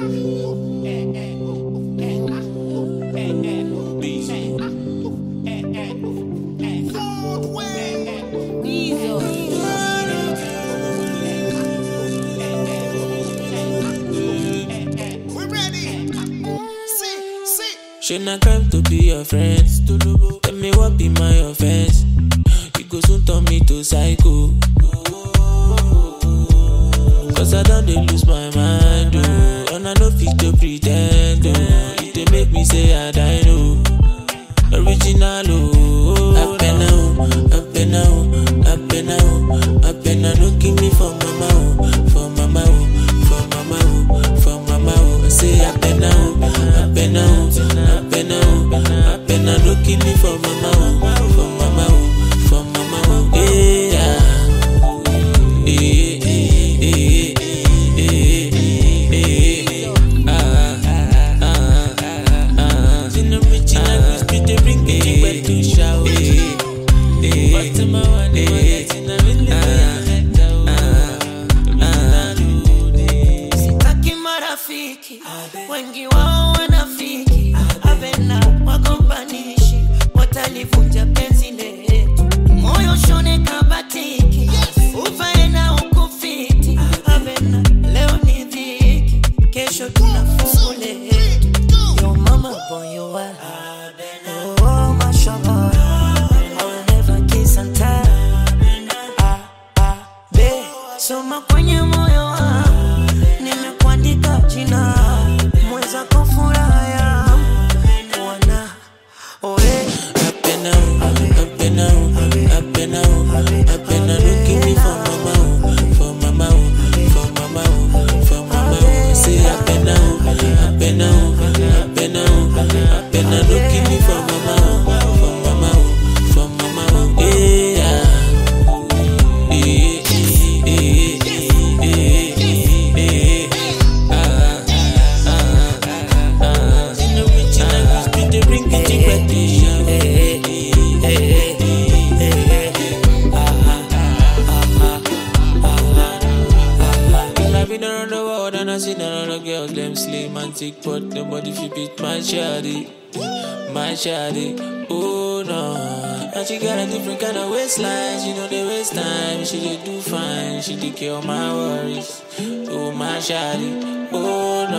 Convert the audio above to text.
Shouldn't I crime to be your friend? Tell me what be my offense. You go soon turn me to psycho. Cause I don't lose my mind, oh. And I no fit to pretend, oh. It dey make me say I die, no. Original, oh. Up and now, up and now, up and now, up and now. No give me for mama, oh. For mama, oh. For mama, oh. For mama, oh. I say up and now, up and now, up and now, up and now. No give me for mama, oh. For mama, oh. For mama, oh. Yeah. Sitaki marafiki wengi wao wanafiki, abena wagombanishi watalivunja penzi letu, moyo shone kabatiki ufae na ukufiti, abena leo ni dhiki, kesho tunafungu letu. Yo mama boy you are, oh mashallah, I will never kiss and tell. Soma kwenye moyo wangu, nimekuandika jina, mweza kufuraha yangu kuona oe. Up and now, up and now, up and now, up and now. Don't give me for mama, oh. For mama, oh. For mama, oh. For mama, oh. I say up and now, up and now, up and now, up and now. Don't give me for mama, oh. For mama, oh. For mama, oh. Yeah. I see none of the girls, them slim and thick, but nobody fit beat my shawty, oh no. And she got a different kind of waistline, she know they waste time, she dey do fine, she take care of my worries, oh my shawty, oh no.